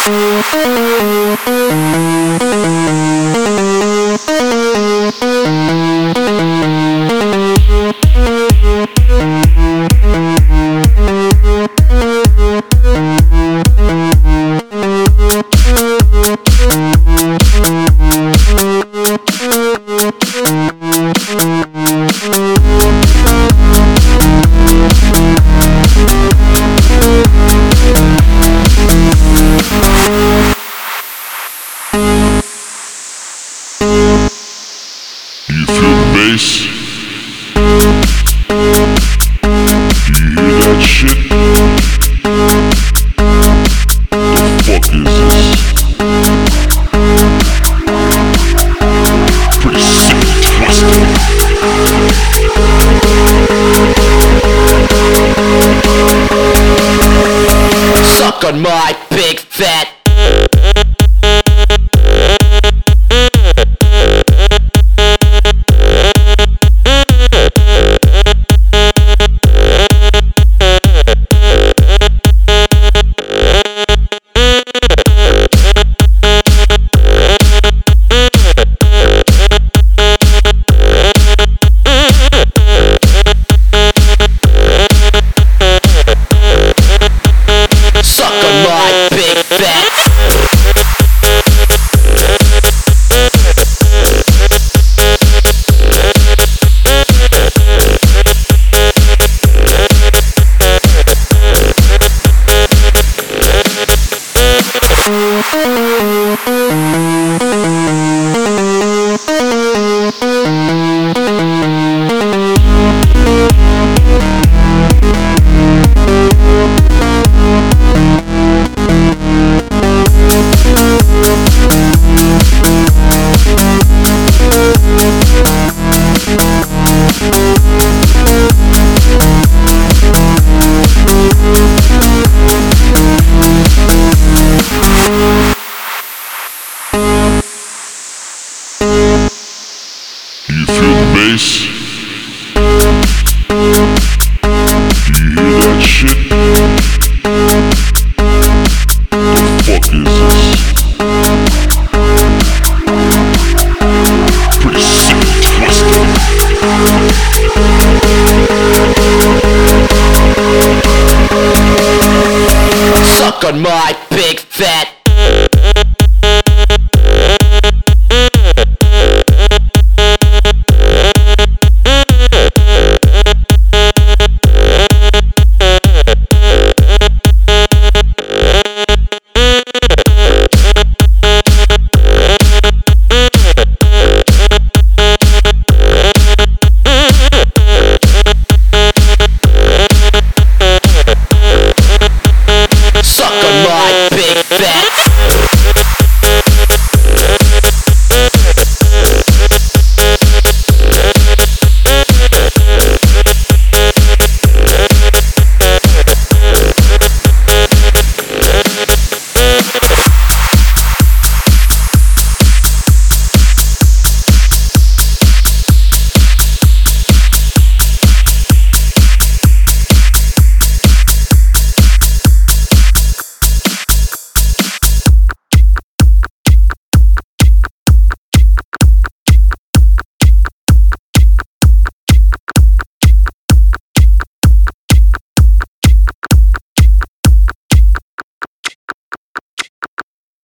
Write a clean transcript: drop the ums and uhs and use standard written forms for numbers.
You feel the bass? Do you hear that shit? The fuck is this? Pretty sick and twisted. Suck on my big fat. Suck on my big fat. You feel the bass? Do you hear that shit? The fuck is this? Pretty sick and twisted. Suck on my big fat.